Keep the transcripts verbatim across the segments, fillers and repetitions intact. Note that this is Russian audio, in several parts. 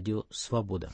Радио Свобода.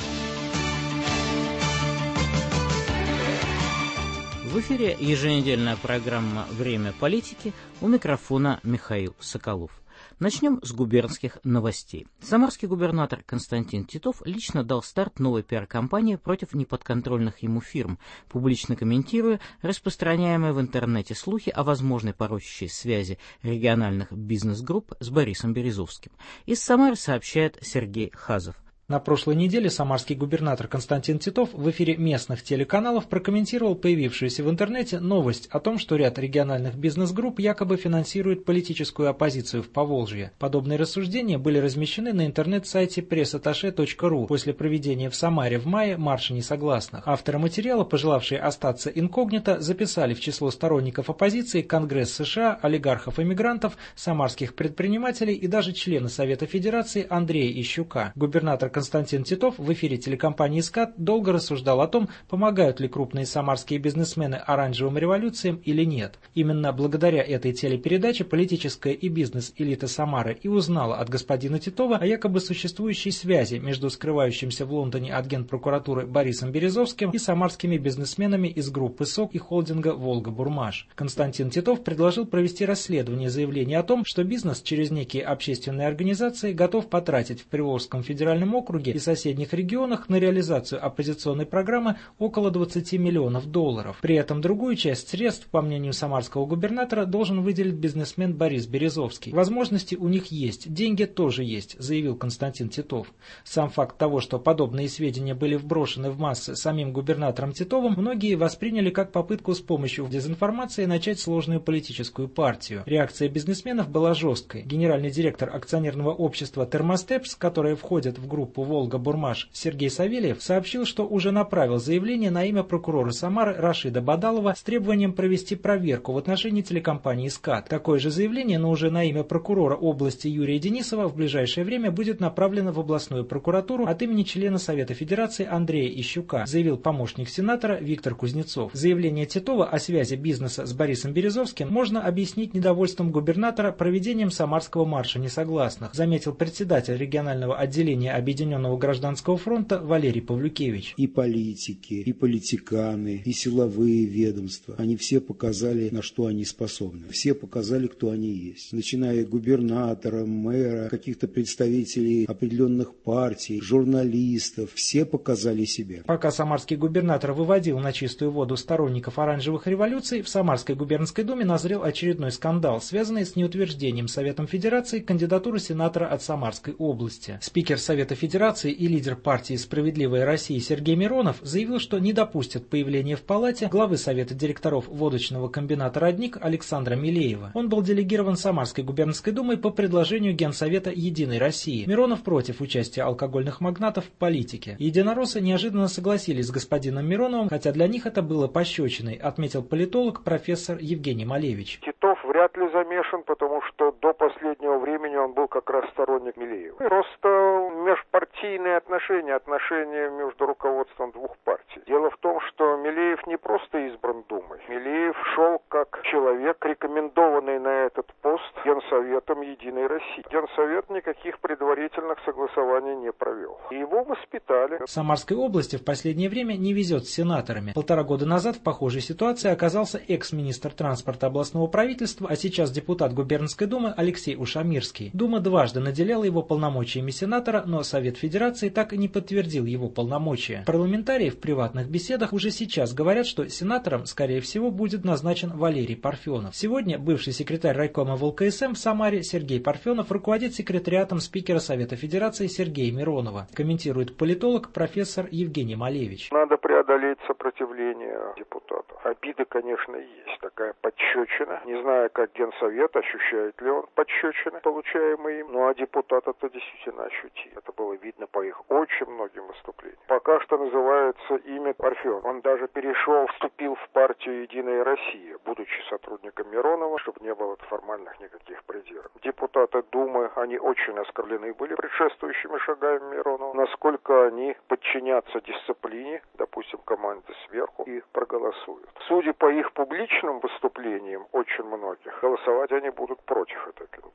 В эфире еженедельная программа «Время политики», у микрофона Михаил Соколов. Начнем с губернских новостей. Самарский губернатор Константин Титов лично дал старт новой пиар-кампании против неподконтрольных ему фирм, публично комментируя распространяемые в интернете слухи о возможной порочащей связи региональных бизнес-групп с Борисом Березовским. Из Самары сообщает Сергей Хазов. На прошлой неделе самарский губернатор Константин Титов в эфире местных телеканалов прокомментировал появившуюся в интернете новость о том, что ряд региональных бизнес-групп якобы финансирует политическую оппозицию в Поволжье. Подобные рассуждения были размещены на интернет-сайте пресс-атташе точка ру после проведения в Самаре в мае марша несогласных. Авторы материала, пожелавшие остаться инкогнито, записали в число сторонников оппозиции Конгресс США, олигархов-эмигрантов, самарских предпринимателей и даже члена Совета Федерации Андрея Ищука. Губернатор Константин Титов в эфире телекомпании «СКАТ» долго рассуждал о том, помогают ли крупные самарские бизнесмены оранжевым революциям или нет. Именно благодаря этой телепередаче политическая и бизнес-элита Самары и узнала от господина Титова о якобы существующей связи между скрывающимся в Лондоне от Генпрокуратуры Борисом Березовским и самарскими бизнесменами из группы СОК и холдинга «Волга-Бурмаш». Константин Титов предложил провести расследование заявления о том, что бизнес через некие общественные организации готов потратить в Приволжском федеральном округе и соседних регионах на реализацию оппозиционной программы около двадцати миллионов долларов. При этом другую часть средств, по мнению самарского губернатора, должен выделить бизнесмен Борис Березовский. Возможности у них есть, деньги тоже есть, заявил Константин Титов. Сам факт того, что подобные сведения были вброшены в массы самим губернатором Титовым, многие восприняли как попытку с помощью дезинформации начать сложную политическую партию. Реакция бизнесменов была жесткой. Генеральный директор акционерного общества «Термостепс», которое входит в группу «Волга-Бурмаш», Сергей Савельев сообщил, что уже направил заявление на имя прокурора Самары Рашида Бадалова с требованием провести проверку в отношении телекомпании «СКАТ». Такое же заявление, но уже на имя прокурора области Юрия Денисова в ближайшее время будет направлено в областную прокуратуру от имени члена Совета Федерации Андрея Ищука, заявил помощник сенатора Виктор Кузнецов. Заявление Титова о связи бизнеса с Борисом Березовским можно объяснить недовольством губернатора проведением Самарского марша несогласных, заметил председатель регионального отделения Объединенного гражданского фронта Валерий Павлюкевич. И политики, и политиканы, и силовые ведомства, они все показали, на что они способны. Все показали, кто они есть. Начиная губернатора, мэра, каких-то представителей определенных партий, журналистов, все показали себя. Пока самарский губернатор выводил на чистую воду сторонников оранжевых революций, в Самарской губернской думе назрел очередной скандал, связанный с неутверждением Советом Федерации кандидатуры сенатора от Самарской области. Спикер Совета Федерации и лидер партии «Справедливая Россия» Сергей Миронов заявил, что не допустит появления в палате главы Совета директоров водочного комбината «Родник» Александра Милеева. Он был делегирован Самарской губернской думой по предложению Генсовета «Единой России». Миронов против участия алкогольных магнатов в политике. Единороссы неожиданно согласились с господином Мироновым, хотя для них это было пощечиной, отметил политолог профессор Евгений Малевич. Титов вряд ли замешан, потому что до последнего времени он был как раз сторонник Милеева. Просто межпартийные отношения, отношения между руководством двух партий. Дело в том, что Милеев не просто избран Думой. Милеев шел как человек, рекомендованный на этот пост Генсоветом «Единой России». Генсовет никаких предварительных согласований не провел. И его воспитали. В Самарской области в последнее время не везет с сенаторами. Полтора года назад в похожей ситуации оказался экс-министр транспорта областного правительства, а сейчас депутат губернской думы Алексей Ушамирский. Дума дважды наделяла его полномочиями сенатора, но Совет Федерации так и не подтвердил его полномочия. Парламентарии в приватных беседах уже сейчас говорят, что сенатором, скорее всего, будет назначен Валерий Парфенов. Сегодня бывший секретарь райкома ВЛКСМ в Самаре Сергей Парфенов руководит секретариатом спикера Совета Федерации Сергея Миронова, комментирует политолог профессор Евгений Малевич. Надо преодолеть сопротивление депутатов. Обиды, конечно, есть. Такая подщечина. Не знаю, как Генсовет, ощущает ли он подщечины, получаемые им. Ну а депутат-то действительно ощутил. Это было видно по их очень многим выступлениям. Пока что называется имя Парфенов. Он даже перешел, вступил в партию «Единая Россия», будучи сотрудником Миронова, чтобы не было формальных никаких придирок. Депутаты Думы, они очень оскорблены были предшествующими шагами Миронова. Насколько они подчинятся дисциплине, допустим, команде сверху, и проголосуют. Судя по их публичным выступлениям, очень многих, голосовать они будут против этой кандидатуры.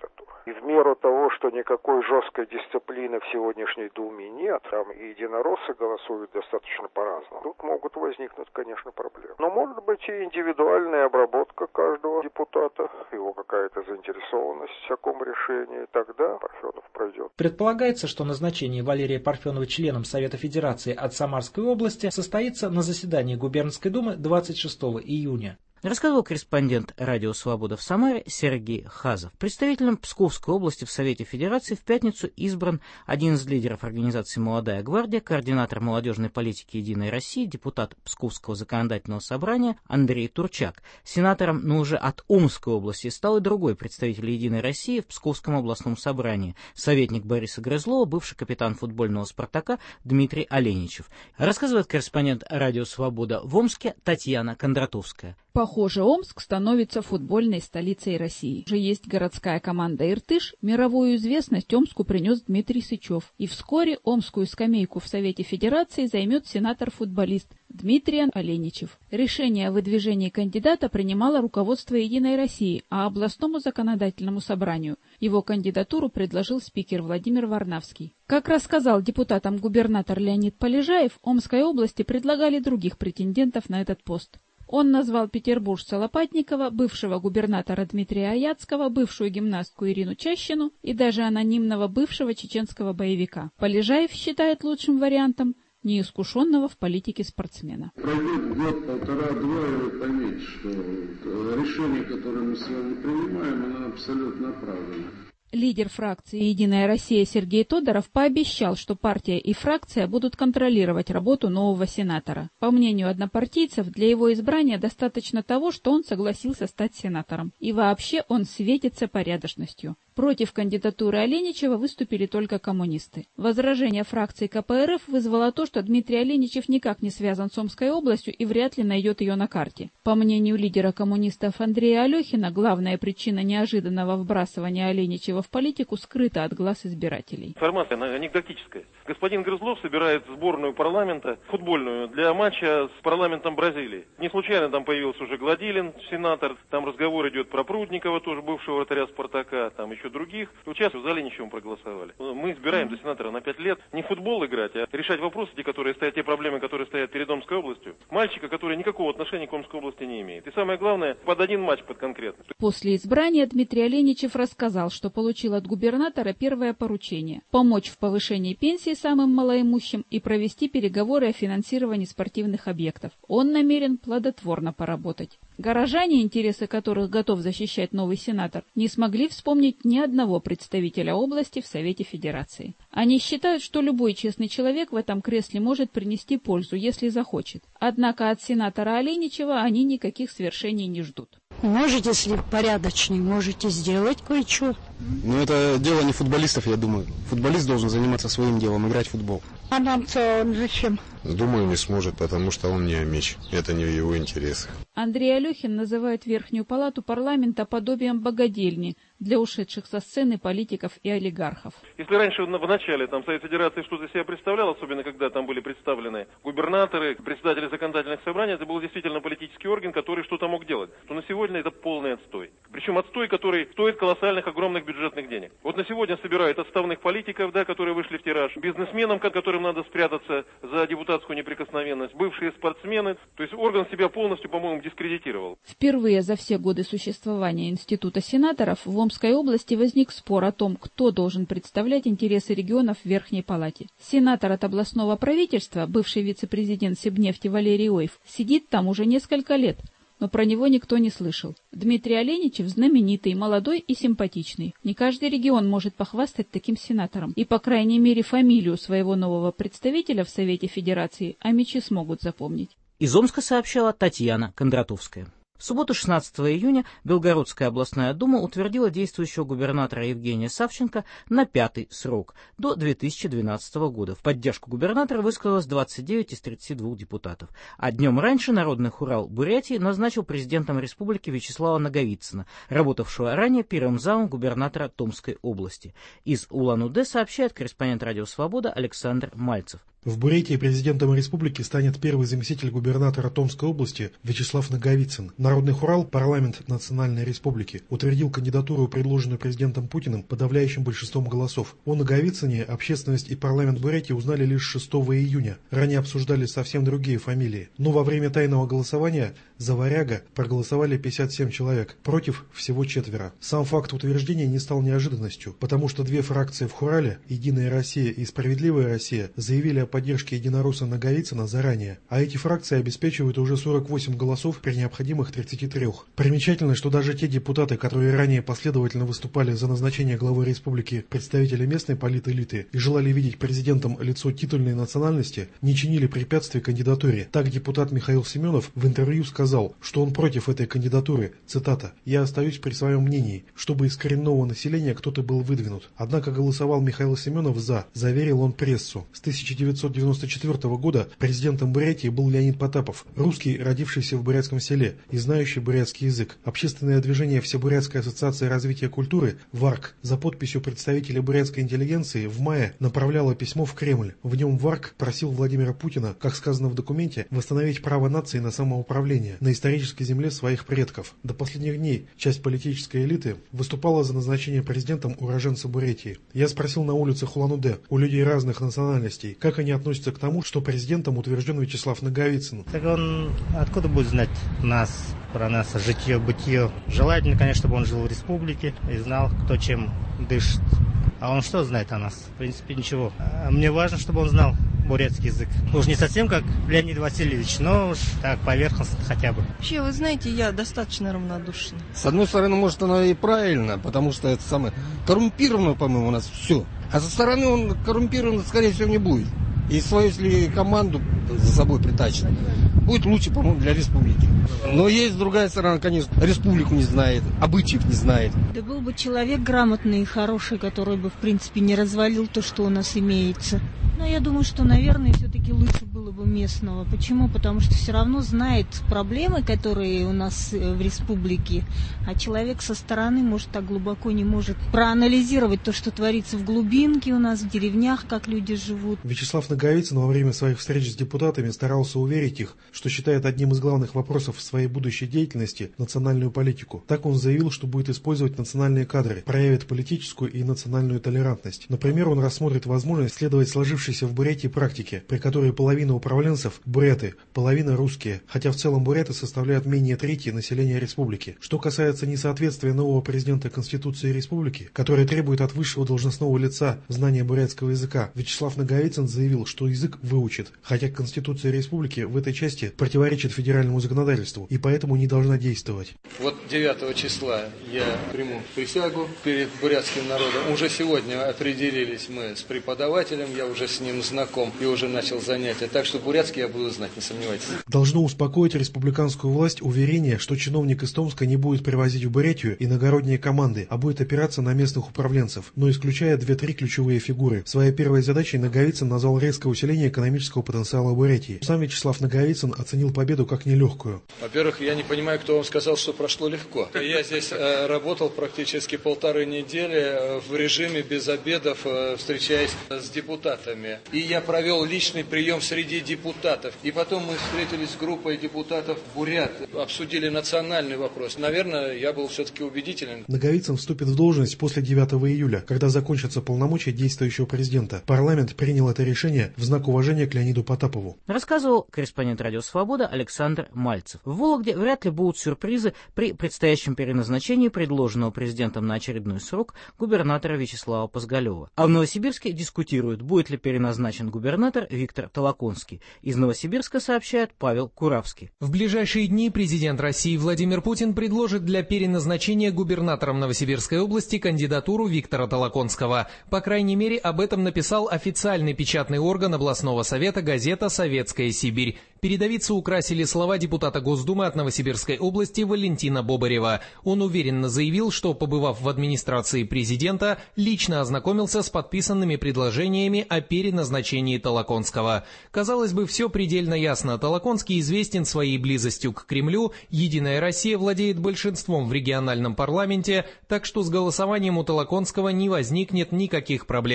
И в меру того, что никакой жесткой дисциплины в сегодняшней Думе нет, там и единороссы голосуют достаточно по-разному, тут могут возникнуть, конечно, проблемы. Но может быть и индивидуальная обработка каждого депутата, его какая-то заинтересованность в таком решении, тогда Парфенов пройдет. Предполагается, что назначение Валерия Парфенова членом Совета Федерации от Самарской области состоится на заседании Губернской думы двадцать шестого июня. Рассказывал корреспондент «Радио Свобода» в Самаре Сергей Хазов. Представителем Псковской области в Совете Федерации в пятницу избран один из лидеров организации «Молодая гвардия», координатор молодежной политики «Единой России», депутат Псковского законодательного собрания Андрей Турчак. Сенатором, но уже от Омской области, стал и другой представитель «Единой России» в Псковском областном собрании, советник Бориса Грызлова, бывший капитан футбольного «Спартака» Дмитрий Оленичев. Рассказывает корреспондент «Радио Свобода» в Омске Татьяна Кондратовская. Похоже, Омск становится футбольной столицей России. Уже есть городская команда «Иртыш», мировую известность Омску принес Дмитрий Сычев. И вскоре омскую скамейку в Совете Федерации займет сенатор-футболист Дмитрий Оленичев. Решение о выдвижении кандидата принимало руководство «Единой России», а областному законодательному собранию его кандидатуру предложил спикер Владимир Варнавский. Как рассказал депутатам губернатор Леонид Полежаев, Омской области предлагали других претендентов на этот пост. Он назвал петербуржца Лопатникова, бывшего губернатора Дмитрия Аяцкого, бывшую гимнастку Ирину Чащину и даже анонимного бывшего чеченского боевика. Полежаев считает лучшим вариантом неискушенного в политике спортсмена. Пройдет год, полтора, два, и вы поймете, что решение, которое мы с вами принимаем, оно абсолютно оправдано. Лидер фракции «Единая Россия» Сергей Тодоров пообещал, что партия и фракция будут контролировать работу нового сенатора. По мнению однопартийцев, для его избрания достаточно того, что он согласился стать сенатором. И вообще он светится порядочностью. Против кандидатуры Оленичева выступили только коммунисты. Возражение фракции ка пэ эр эф вызвало то, что Дмитрий Оленичев никак не связан с Омской областью и вряд ли найдет ее на карте. По мнению лидера коммунистов Андрея Алехина, главная причина неожиданного вбрасывания Оленичева в политику скрыта от глаз избирателей. Информация анекдотическая. Господин Грызлов собирает сборную парламента, футбольную, для матча с парламентом Бразилии. Не случайно там появился уже Гладилин, сенатор, там разговор идет про Прудникова, тоже бывшего вратаря «Спартака», там еще других. Участвуют, за Оленичевым проголосовали. Мы избираем за сенатора на пять лет не в футбол играть, а решать вопросы, те, которые стоят, те проблемы, которые стоят перед Омской областью. Мальчика, который никакого отношения к Омской области не имеет. И самое главное, под один матч, под конкретно. После избрания Дмитрий Оленичев рассказал, что получил от губернатора первое поручение – помочь в повышении пенсии самым малоимущим и провести переговоры о финансировании спортивных объектов. Он намерен плодотворно поработать. Горожане, интересы которых готов защищать новый сенатор, не смогли вспомнить ни одного представителя области в Совете Федерации. Они считают, что любой честный человек в этом кресле может принести пользу, если захочет. Однако от сенатора Оленичева они никаких свершений не ждут. Может, если порядочный, можете сделать кое-что. Но это дело не футболистов, я думаю. Футболист должен заниматься своим делом, играть в футбол. А нам-то он зачем? Думаю, не сможет, потому что он не омич. Это не в его интересах. Андрей Алехин называет Верхнюю палату парламента подобием богадельни для ушедших со сцены политиков и олигархов. Если раньше в начале там Совет Федерации что-то из себя представлял, особенно когда там были представлены губернаторы, председатели законодательных собраний, это был действительно политический орган, который что-то мог делать. То на сегодня это полный отстой. Причем отстой, который стоит колоссальных, огромных бюджетных денег. Вот на сегодня собирают отставных политиков, да, которые вышли в тираж, бизнесменам, которым надо спрятаться за депутатскую неприкосновенность, бывшие спортсмены. То есть орган себя полностью, по-моему, дискредитировал. Впервые за все годы существования Института сенаторов в Омской области возник спор о том, кто должен представлять интересы регионов в Верхней палате. Сенатор от областного правительства, бывший вице-президент Сибнефти Валерий Ойф, сидит там уже несколько лет, но про него никто не слышал. Дмитрий Оленичев знаменитый, молодой и симпатичный. Не каждый регион может похвастать таким сенатором. И, по крайней мере, фамилию своего нового представителя в Совете Федерации омичи смогут запомнить. Из Омска сообщала Татьяна Кондратовская. В субботу шестнадцатого июня Белгородская областная дума утвердила действующего губернатора Евгения Савченко на пятый срок, до две тысячи двенадцатого года. В поддержку губернатора высказалось двадцать девять из тридцати двух депутатов. А днем раньше Народный хурал Бурятии назначил президентом республики Вячеслава Наговицына, работавшего ранее первым замом губернатора Томской области. Из Улан-Удэ сообщает корреспондент «Радио Свобода» Александр Мальцев. В Бурятии президентом республики станет первый заместитель губернатора Томской области Вячеслав Наговицын. Народный хурал, парламент Национальной республики, утвердил кандидатуру, предложенную президентом Путиным, подавляющим большинством голосов. О Наговицыне общественность и парламент Бурятии узнали лишь шестого июня. Ранее обсуждали совсем другие фамилии. Но во время тайного голосования за Варяга проголосовали пятьдесят семь человек, против всего четверо. Сам факт утверждения не стал неожиданностью, потому что две фракции в Хурале, Единая Россия и Справедливая Россия, заявили о поддержки единоросса Наговицына заранее, а эти фракции обеспечивают уже сорок восемь голосов при необходимых тридцати трёх. Примечательно, что даже те депутаты, которые ранее последовательно выступали за назначение главы республики представителя местной политэлиты и желали видеть президентом лицо титульной национальности, не чинили препятствий кандидатуре. Так депутат Михаил Семенов в интервью сказал, что он против этой кандидатуры, цитата, «Я остаюсь при своем мнении, чтобы из коренного населения кто-то был выдвинут». Однако голосовал Михаил Семенов за, заверил он прессу. С тысяча девятьсот девяносто четвёртого года президентом Бурятии был Леонид Потапов, русский, родившийся в бурятском селе и знающий бурятский язык. Общественное движение Всебурятская ассоциация развития культуры ВАРК за подписью представителя бурятской интеллигенции в мае направляло письмо в Кремль. В нем ВАРК просил Владимира Путина, как сказано в документе, восстановить право нации на самоуправление на исторической земле своих предков. До последних дней часть политической элиты выступала за назначение президентом уроженца Бурятии. Я спросил на улицах Улан-Удэ у людей разных национальностей, как они относятся к тому, что президентом утвержден Вячеслав Наговицын. Так он откуда будет знать нас, про нас, житье-бытие? Желательно, конечно, чтобы он жил в республике и знал, кто чем дышит. А он что знает о нас? В принципе, ничего. А мне важно, чтобы он знал бурятский язык. Уж не совсем как Леонид Васильевич, но уж так, поверхностно хотя бы. Вообще, вы знаете, я достаточно равнодушна. С одной стороны, может, оно и правильно, потому что это самое коррумпировано, по-моему, у нас все. А со стороны он коррумпирован, скорее всего, не будет. И свою, если команду за собой притащит, будет лучше, по-моему, для республики. Но есть другая сторона, конечно, республику не знает, обычаев не знает. Да был бы человек грамотный и хороший, который бы, в принципе, не развалил то, что у нас имеется. Но я думаю, что, наверное, все-таки лучше было бы местного. Почему? Потому что все равно знает проблемы, которые у нас в республике, а человек со стороны, может, так глубоко не может проанализировать то, что творится в глубинке у нас, в деревнях, как люди живут. Вячеслав Наговицын во время своих встреч с депутатами старался уверить их, что считает одним из главных вопросов в своей будущей деятельности национальную политику. Так он заявил, что будет использовать национальные кадры, проявит политическую и национальную толерантность. Например, он рассмотрит возможность следовать сложившейся в Бурятии практике, при которой половина управленцев – буряты, половина – русские, хотя в целом буряты составляют менее трети населения республики. Что касается несоответствия нового президента Конституции республики, который требует от высшего должностного лица знания бурятского языка, Вячеслав Наговицын заявил, что язык выучит, хотя Конституция республики в этой части противоречит федеральному законодательству и поэтому не должна действовать. Вот девятого числа я приму присягу перед бурятским народом. Уже сегодня определились мы с преподавателем, я уже с ним знаком и уже начал занятия. Так что бурятский я буду знать, не сомневайтесь. Должно успокоить республиканскую власть уверение, что чиновник из Томска не будет привозить в Бурятию иногородние команды, а будет опираться на местных управленцев, но исключая две-три ключевые фигуры. Своей первой задачей Наговицын назвал резкое усиление экономического потенциала Бурятии. Сам Вячеслав Наговицын оценил победу как нелегкую. Во-первых, я не понимаю, кто вам сказал, что прошло легко. Я здесь э, работал практически полторы недели э, в режиме без обедов, э, встречаясь с депутатами. И я провел личный прием среди депутатов. И потом мы встретились с группой депутатов бурят, обсудили национальный вопрос. Наверное, я был все-таки убедителен. Наговицын вступит в должность после девятого июля, когда закончатся полномочия действующего президента. Парламент принял это решение в знак уважения к Леониду Потапову. Рассказывал корреспондент «Радио Свобода» Александр Мальцев. В Вологде вряд ли будут сюрпризы при предстоящем переназначении предложенного президентом на очередной срок губернатора Вячеслава Позголева. А в Новосибирске дискутируют, будет ли переназначен губернатор Виктор Толоконский. Из Новосибирска сообщает Павел Куравский. В ближайшие дни президент России Владимир Путин предложит для переназначения губернатором Новосибирской области кандидатуру Виктора Толоконского. По крайней мере, об этом написал официальный печатный орган областного совета газета «Советская Сибирь». Передовицу украсили слова депутата Госдумы от Новосибирской области Валентина Бобарева. Он уверенно заявил, что, побывав в администрации президента, лично ознакомился с подписанными предложениями о переназначении Толоконского. Казалось бы, все предельно ясно. Толоконский известен своей близостью к Кремлю, «Единая Россия» владеет большинством в региональном парламенте, так что с голосованием у Толоконского не возникнет никаких проблем.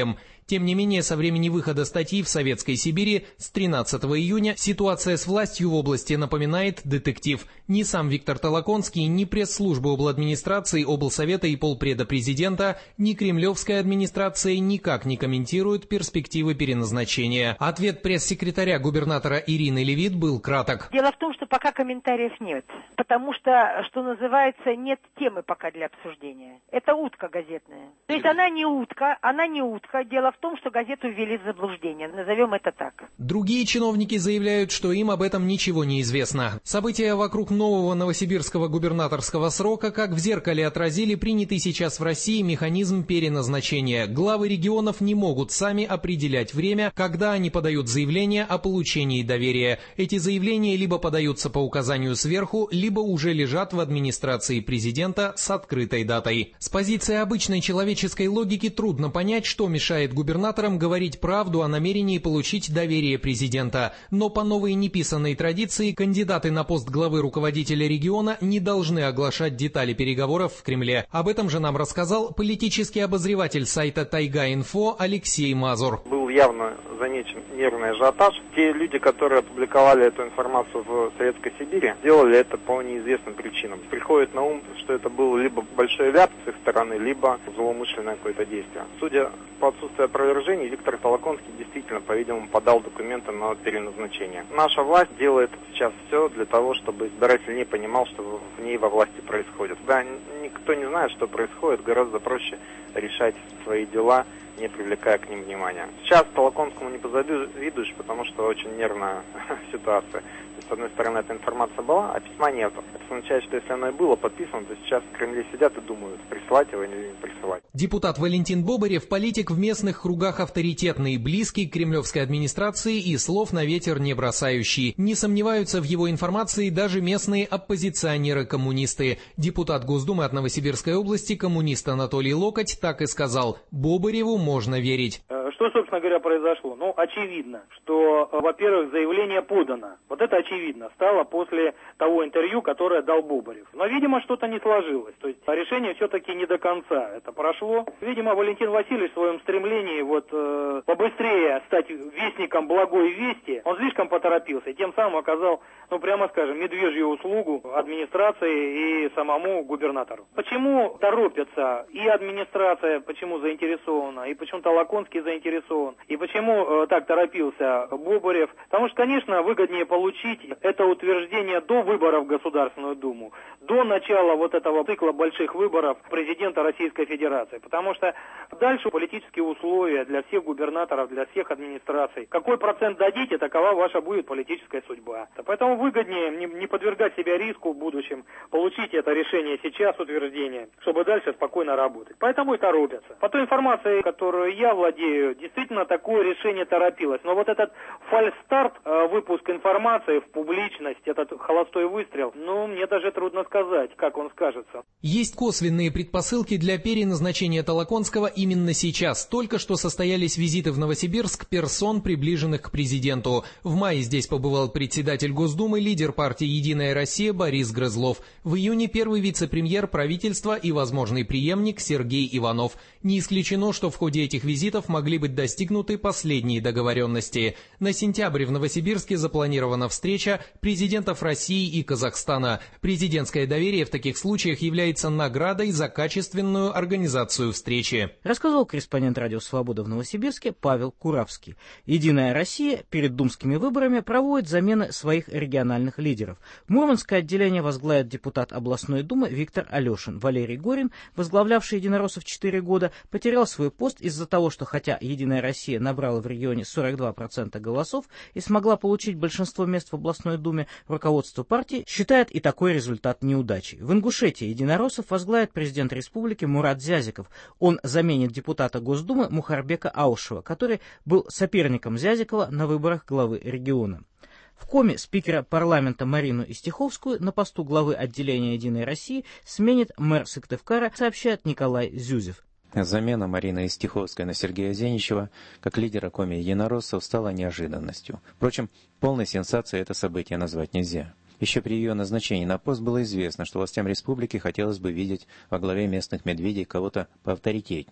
Тем не менее, со времени выхода статьи в Советской Сибири с тринадцатого июня ситуация с властью в области напоминает детектив. Ни сам Виктор Толоконский, ни пресс-служба обладминистрации, облсовета и полпреда президента, ни кремлевская администрация никак не комментируют перспективы переназначения. Ответ пресс-секретаря губернатора Ирины Левит был краток. Дело в том, что пока комментариев нет, потому что, что называется, нет темы пока для обсуждения. Это утка газетная. То есть она не утка, она не утка. Дело в том, что газету ввели в заблуждение. Назовем это так. Другие чиновники заявляют, что им об этом ничего не известно. События вокруг нового новосибирского губернаторского срока как в зеркале отразили принятый сейчас в России механизм переназначения. Главы регионов не могут сами определять время, когда они подают заявление о получении доверия. Эти заявления либо подаются по указанию сверху, либо уже лежат в администрации президента с открытой датой. С позиции обычной человеческой логики трудно понять, что мешает губернаторам говорить правду о намерении получить доверие президента. Но по новой неписанной традиции кандидаты на пост главы руководителя региона не должны оглашать детали переговоров в Кремле. Об этом же нам рассказал политический обозреватель сайта Тайга-Инфо Алексей Мазур. Был явно замечен нервный ажиотаж. Те люди, которые опубликовали эту информацию в Советской Сибири, делали это по неизвестным причинам. Приходит на ум, что это был либо большой ляп с их стороны, либо злоумышленное какое-то действие. Судя по отсутствию опровержений, Виктор Толоконский действительно, по-видимому, подал документы на переназначение. Наша власть делает сейчас все для того, чтобы избиратель не понимал, что в ней во власти происходит. Да, никто не знает, что происходит, гораздо проще решать свои дела, не привлекая к ним внимания. Сейчас Толоконскому не позавидуешь, потому что очень нервная ситуация. С одной стороны, эта информация была, а письма нету. Это означает, что если оно и было подписано, то сейчас в Кремле сидят и думают, присылать его или не присылать. Депутат Валентин Бобарев – политик в местных кругах авторитетный, близкий к кремлевской администрации и слов на ветер не бросающий. Не сомневаются в его информации даже местные оппозиционеры-коммунисты. Депутат Госдумы от Новосибирской области, коммунист Анатолий Локоть, так и сказал: Бобареву можно верить. Что, собственно говоря, произошло? Ну, очевидно, что, во-первых, заявление подано. Вот это очевидно стало после того интервью, которое дал Бобарев. Но, видимо, что-то не сложилось. То есть решение все-таки не до конца это прошло. Видимо, Валентин Васильевич в своем стремлении вот э, побыстрее стать вестником благой вести, он слишком поторопился и тем самым оказал, ну, прямо скажем, медвежью услугу администрации и самому губернатору. Почему торопятся и администрация, почему заинтересована, и почему Толоконский заинтересован, и почему э, так торопился Бобарев? Потому что, конечно, выгоднее получить это утверждение до выборов в Государственную Думу, до начала вот этого цикла больших выборов президента Российской Федерации. Потому что дальше политические условия для всех губернаторов, для всех администраций. Какой процент дадите, такова ваша будет политическая судьба. Поэтому выгоднее не, не подвергать себя риску в будущем, получить это решение сейчас, утверждение, чтобы дальше спокойно работать. Поэтому и торопятся. По той информации, которую я владею, действительно такое решение торопилось. Но вот этот фальстарт, выпуск информации в публичность, этот холостой выстрел, ну, мне даже трудно сказать, как он скажется. Есть косвенные предпосылки для переназначения Толоконского именно сейчас. Только что состоялись визиты в Новосибирск персон, приближенных к президенту. В мае здесь побывал председатель Госдумы, лидер партии «Единая Россия» Борис Грызлов. В июне первый вице-премьер правительства и возможный преемник Сергей Иванов. Не исключено, что в ходе этих визитов могли быть достигнуты последние договоренности. На сентябрь в Новосибирске запланирована встреча президентов России и Казахстана. Президентское доверие в таких случаях является наградой за качественную организацию встречи. Рассказал корреспондент Радио Свобода в Новосибирске Павел Куравский. «Единая Россия» перед думскими выборами проводит замены своих региональных лидеров. Мурманское отделение возглавит депутат областной думы Виктор Алешин. Валерий Горин, возглавлявший единороссов четыре года, потерял свой пост из-за того, что хотя «Единая Россия» набрала в регионе сорок два процента голосов и смогла получить большинство мест в областной думе, руководство партии считает и такой результат неудачей. В Ингушетии единороссов возглавит президент республики Мурат Зязиков. Он заменит депутата Госдумы Мухарбека Аушева, который был соперником Зязикова на выборах главы региона. В Коми спикера парламента Марину Истиховскую на посту главы отделения «Единой России» сменит мэр Сыктывкара, сообщает Николай Зюзев. Замена Марины Истиховской на Сергея Зеничева как лидера Коми единороссов стала неожиданностью. Впрочем, полной сенсацией это событие назвать нельзя. Еще при ее назначении на пост было известно, что властям республики хотелось бы видеть во главе местных медведей кого-то поавторитетнее.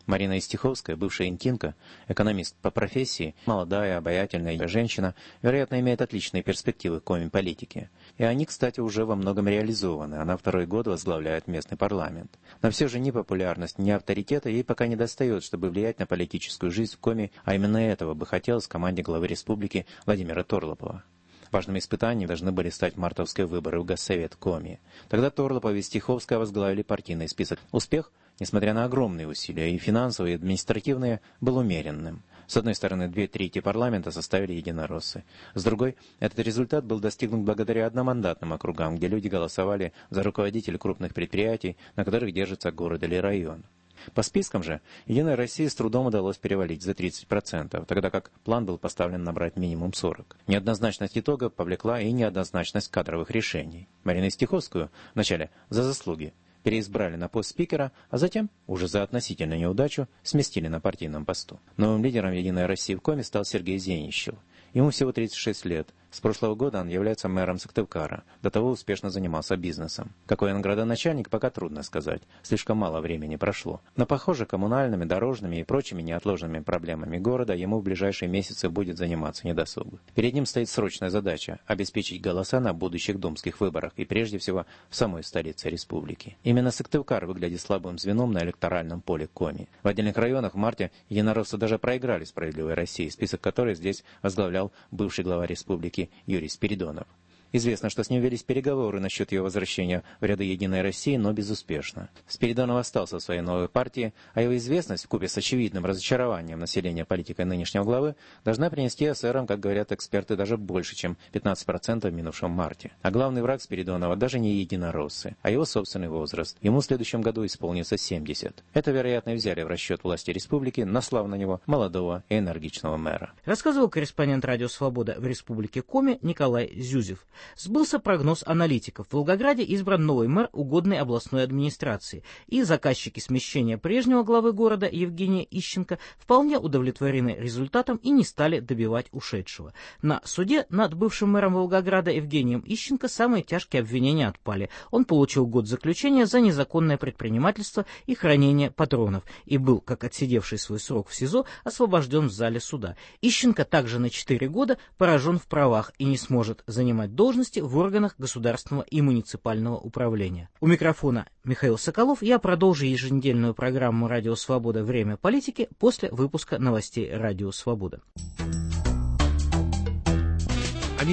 Марина Истиховская, бывшая интинка, экономист по профессии, молодая, обаятельная женщина, вероятно, имеет отличные перспективы в коми-политике. И они, кстати, уже во многом реализованы. Она второй год возглавляет местный парламент. Но все же ни популярность, ни авторитета ей пока не достает, чтобы влиять на политическую жизнь в Коми, а именно этого бы хотелось команде главы республики Владимира Торлопова. Важными испытаниями должны были стать мартовские выборы в Госсовет Коми. Тогда Торлопов и Стиховская возглавили партийный список. Успех, несмотря на огромные усилия, и финансовые, и административные, был умеренным. С одной стороны, две трети парламента составили единороссы. С другой, этот результат был достигнут благодаря одномандатным округам, где люди голосовали за руководителей крупных предприятий, на которых держится город или район. По спискам же «Единой России» с трудом удалось перевалить за тридцать процентов, тогда как план был поставлен набрать минимум сорок процентов. Неоднозначность итога повлекла и неоднозначность кадровых решений. Марину Стиховскую вначале за заслуги переизбрали на пост спикера, а затем, уже за относительную неудачу, сместили на партийном посту. Новым лидером «Единой России» в Коми стал Сергей Зенищев. Ему всего тридцать шесть лет. С прошлого года он является мэром Сыктывкара. До того успешно занимался бизнесом. Какой он градоначальник, пока трудно сказать. Слишком мало времени прошло. Но, похоже, коммунальными, дорожными и прочими неотложными проблемами города ему в ближайшие месяцы будет заниматься недосуг. Перед ним стоит срочная задача – обеспечить голоса на будущих думских выборах и прежде всего в самой столице республики. Именно Сыктывкар выглядит слабым звеном на электоральном поле Коми. В отдельных районах в марте единороссы даже проиграли «Справедливой России», список которой здесь возглавлял бывший глава республики Юрий Спиридонов. Известно, что с ним велись переговоры насчет ее возвращения в ряды «Единой России», но безуспешно. Спиридонов остался в своей новой партии, а его известность, вкупе с очевидным разочарованием населения политикой нынешнего главы, должна принести эсерам, как говорят эксперты, даже больше, чем пятнадцать процентов в минувшем марте. А главный враг Спиридонова даже не единороссы, а его собственный возраст. Ему в следующем году исполнится семьдесят. Это, вероятно, и взяли в расчет власти республики, наслав на него молодого и энергичного мэра. Рассказывал корреспондент «Радио Свобода» в республике Коми Николай Зюзев. Сбылся прогноз аналитиков. В Волгограде избран новый мэр угодной областной администрации, и заказчики смещения прежнего главы города Евгения Ищенко вполне удовлетворены результатом и не стали добивать ушедшего. На суде над бывшим мэром Волгограда Евгением Ищенко самые тяжкие обвинения отпали. Он получил год заключения за незаконное предпринимательство и хранение патронов и был, как отсидевший свой срок в СИЗО, освобожден в зале суда. Ищенко также на четыре года поражен в правах и не сможет занимать должность в органах государственного и муниципального управления. У микрофона Михаил Соколов. Я продолжу еженедельную программу «Радио Свобода. Время политики» после выпуска новостей «Радио Свобода».